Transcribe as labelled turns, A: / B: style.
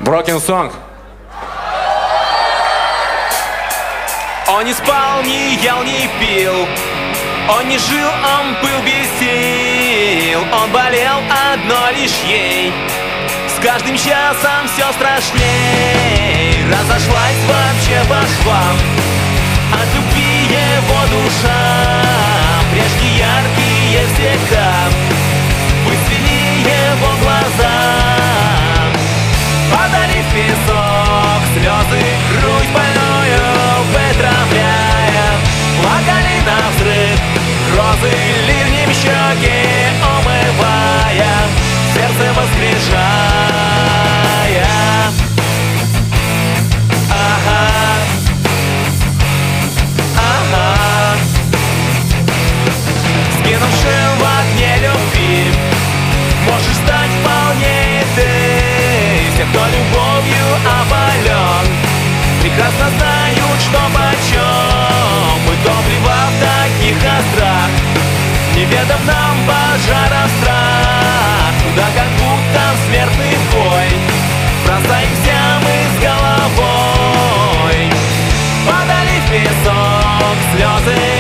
A: Broken Song.
B: Он не спал, не ел, не пил. Он не жил, он был без сил. Он болел одной лишь ей. С каждым часом все страшней. Разошлась вообще по швам. От любви его душа. Прежде яркие всегда выцвели его глаза. Падали в песок слезы, грудь больную вытравляя. Плакали навзрыд розы, ливнем щеки умывая, сердце воскрешая. Ага, ага. Сгинувшим в огне любви можешь стать вполне и ты. Все, кто любовью опален, прекрасно знают, что почем. Мы топлива в таких кострах, неведом нам пожара страх. Туда как будто в смертный бой бросаемся мы с головой. Падали в песок слезы,